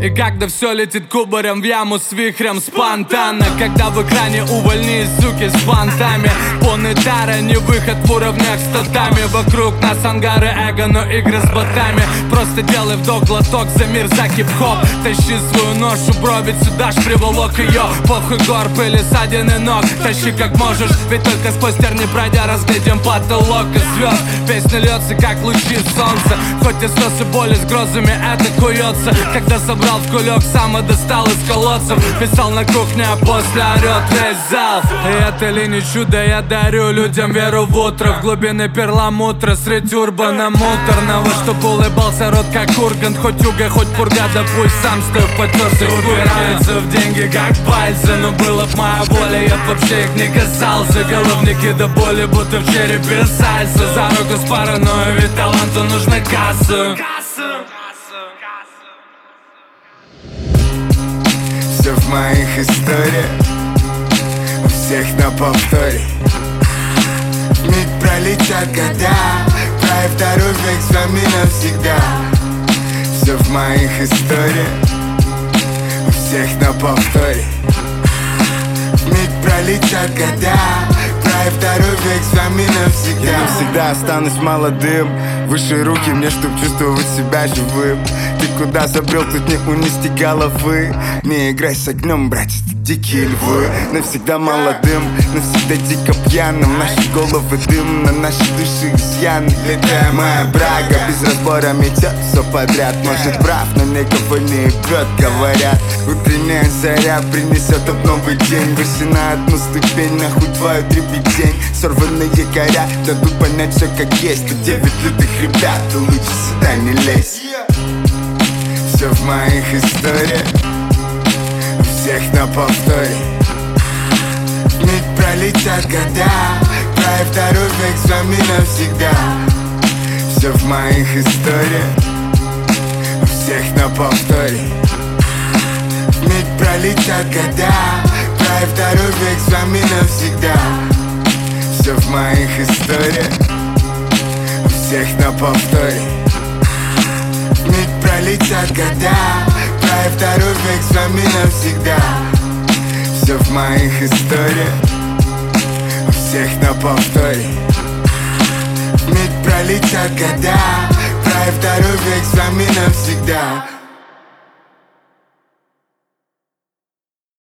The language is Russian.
И когда все летит кубарем в яму с вихрем спонтанно, когда в экране увольни, суки, с понтами. Понетара, не выход в уровнях с татами. Вокруг нас ангары эго, но игры с ботами. Просто делай вдох, глоток за мир, за хип-хоп. Тащи свою ношу, бро, ведь сюда ж приволок ее. Похуй гор, пыли, ссадины ног. Тащи как можешь, ведь только сквозь терни пройдя разглядим потолок и звезд. Песня льется, как лучи солнца. Хоть и слез и боли с грозами, это куется. Когда собрал в кулек, сам и достал из колодцев. Писал на кухне, а после орёт весь зал. И это ли не чудо, я дарю людям веру в утро. В глубины перламутра, средь урбана муторного. Чтоб улыбался рот, как Ургант. Хоть уга, хоть пурга, да пусть сам стою потерся. Упираются в деньги, как пальцы. Но была б моя воля, я б вообще их не касался. Головники до боли, будто в черепе сальса. За руку с паранойей, ведь таланту нужно кассу. Все в моих историях, у всех на повторе. Вмиг пролетят года, край второй век с вами навсегда. Все в моих историях, у всех на повторе. Вмиг пролетят года, край второй век с вами навсегда. Я навсегда останусь молодым, выше руки мне, чтоб чувствовать себя живым. Ты куда забрел, тут не унести головы. Не играй с огнем, братец, тут дикие львы. Навсегда молодым, навсегда дико пьяным. Наши головы дым, на наши души изъян. Летая моя брага, без разбора метет все подряд. Может прав, но никого не ебет, говорят. Утренняя заря принесет об новый день. Выше на одну ступень, нахуй твою дребедень. Сорванные коря дадут понять все как есть. Тут 9 лютых ребят, ты лучше сюда не лезь. Все в моих историях, у всех на повторе. Вмиг пролетят года, край второй век с вами навсегда. Все в моих историях, у всех на повторе. Вмиг пролетят года, край второй век с вами навсегда. Все в моих историях, у всех на повторе. Вмиг пролетят года, край второй век с вами навсегда. Все в моих историях, у всех на повторе. Вмиг пролетят года, край второй век с вами навсегда.